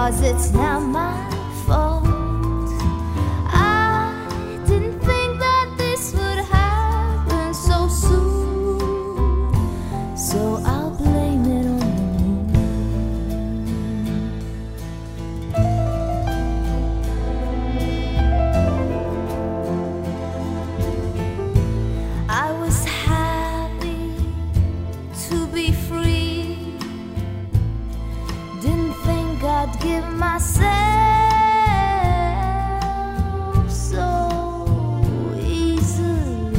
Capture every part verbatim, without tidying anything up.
'cause it's not my fault. I didn't think that this would happen so soon, so I'll blame it on the moon. I was happy to be free, didn't think I'd give myself so easily.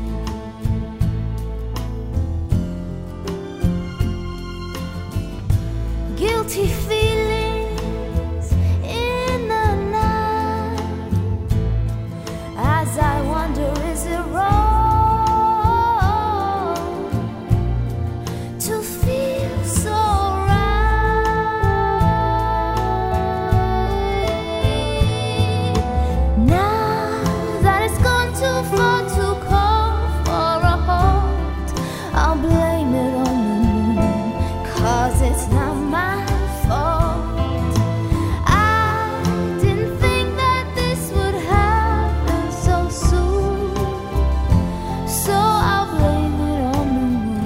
Guilty feelings in the night as I wonder, is it wrong to feel so right? Now that it's gone too far to call for a halt, I'll blame it on the moon, 'cause it's not my fault. I didn't think that this would happen so soon, so I'll blame it on the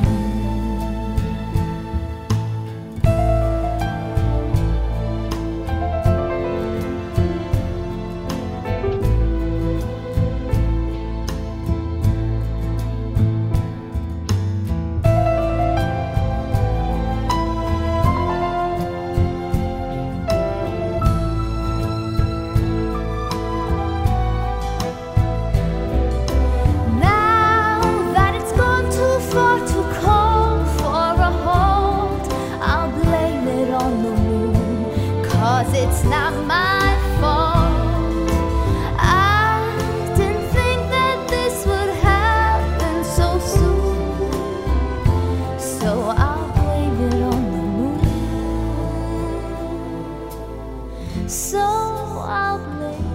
Now that it's gone too far to call for a halt, I'll blame it on the moon, 'cause it's not my fault. I didn't think that this would happen so soon, so I'll blame it on the moon. So I'll blame